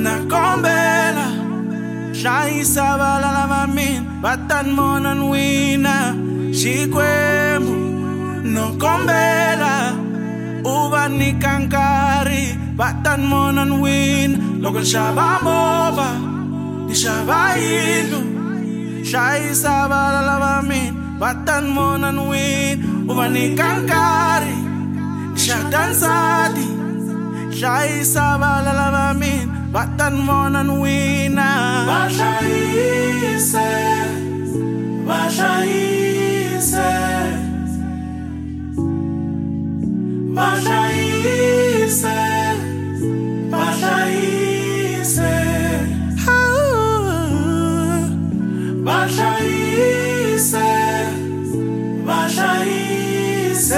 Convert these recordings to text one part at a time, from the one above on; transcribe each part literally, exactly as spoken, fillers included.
nakombela hlayisa valala va mina va ta ni vona ni wina Xikwembu no kombela u va nyika nkarhi va ta ni vona ni wina loko ni xava movha ni xava yindlu hlayisa valala va mina va ta ni vona ni wina u va nyika nkarhi ni xata nsati hlayisa valala va mina va ta ni vona ni wina va hlayise va hlayise va hlayise va hlayise va hlayise va hlayise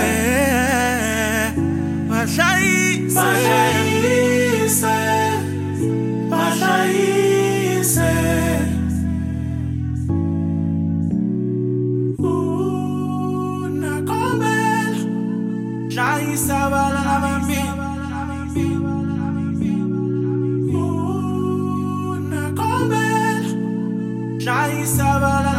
va hlayise va hlayise va hlayise nakombela hlayisa valala va mina nakombela hlayisa valala